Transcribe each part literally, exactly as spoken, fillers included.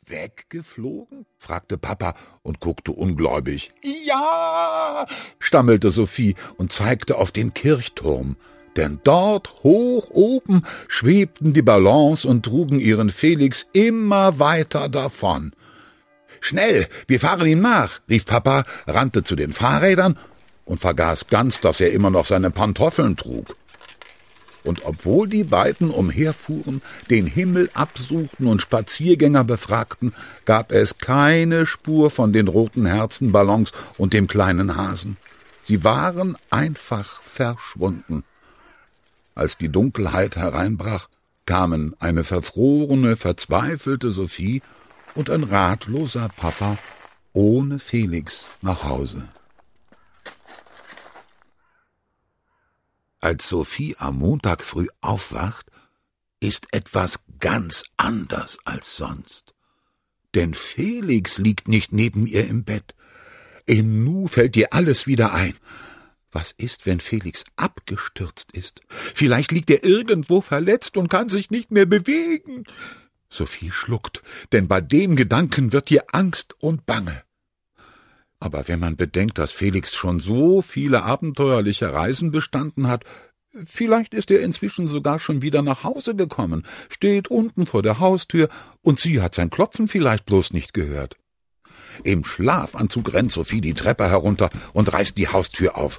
weggeflogen?« fragte Papa und guckte ungläubig. »Ja«, stammelte Sophie und zeigte auf den Kirchturm, denn dort hoch oben schwebten die Ballons und trugen ihren Felix immer weiter davon. »Schnell, wir fahren ihm nach«, rief Papa, rannte zu den Fahrrädern und vergaß ganz, dass er immer noch seine Pantoffeln trug. Und obwohl die beiden umherfuhren, den Himmel absuchten und Spaziergänger befragten, gab es keine Spur von den roten Herzenballons und dem kleinen Hasen. Sie waren einfach verschwunden. Als die Dunkelheit hereinbrach, kamen eine verfrorene, verzweifelte Sophie und ein ratloser Papa ohne Felix nach Hause. Als Sophie am Montag früh aufwacht, ist etwas ganz anders als sonst. Denn Felix liegt nicht neben ihr im Bett. Im Nu fällt ihr alles wieder ein. Was ist, wenn Felix abgestürzt ist? Vielleicht liegt er irgendwo verletzt und kann sich nicht mehr bewegen. Sophie schluckt, denn bei dem Gedanken wird ihr Angst und Bange. Aber wenn man bedenkt, dass Felix schon so viele abenteuerliche Reisen bestanden hat, vielleicht ist er inzwischen sogar schon wieder nach Hause gekommen, steht unten vor der Haustür und sie hat sein Klopfen vielleicht bloß nicht gehört. Im Schlafanzug rennt Sophie die Treppe herunter und reißt die Haustür auf.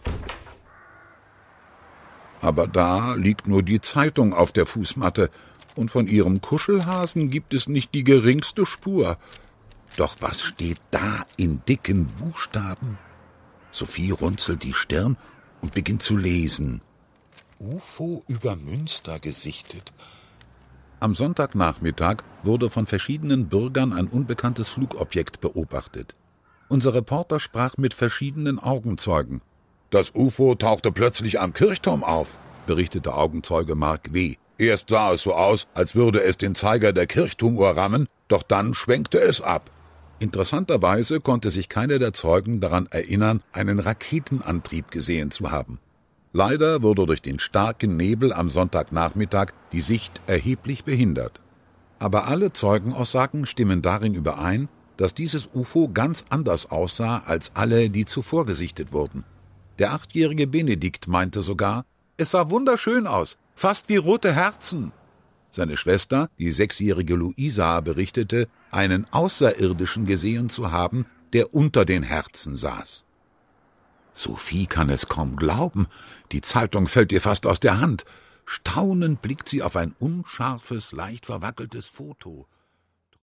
Aber da liegt nur die Zeitung auf der Fußmatte und von ihrem Kuschelhasen gibt es nicht die geringste Spur. Doch was steht da in dicken Buchstaben? Sophie runzelt die Stirn und beginnt zu lesen. U F O über Münster gesichtet. Am Sonntagnachmittag wurde von verschiedenen Bürgern ein unbekanntes Flugobjekt beobachtet. Unser Reporter sprach mit verschiedenen Augenzeugen. »Das U F O tauchte plötzlich am Kirchturm auf«, berichtete Augenzeuge Mark W. »Erst sah es so aus, als würde es den Zeiger der Kirchturmuhr rammen, doch dann schwenkte es ab.« Interessanterweise konnte sich keiner der Zeugen daran erinnern, einen Raketenantrieb gesehen zu haben. Leider wurde durch den starken Nebel am Sonntagnachmittag die Sicht erheblich behindert. Aber alle Zeugenaussagen stimmen darin überein, dass dieses U F O ganz anders aussah als alle, die zuvor gesichtet wurden. Der achtjährige Benedikt meinte sogar, es sah wunderschön aus, fast wie rote Herzen. Seine Schwester, die sechsjährige Luisa, berichtete, einen Außerirdischen gesehen zu haben, der unter den Herzen saß. Sophie kann es kaum glauben, die Zeitung fällt ihr fast aus der Hand. Staunend blickt sie auf ein unscharfes, leicht verwackeltes Foto.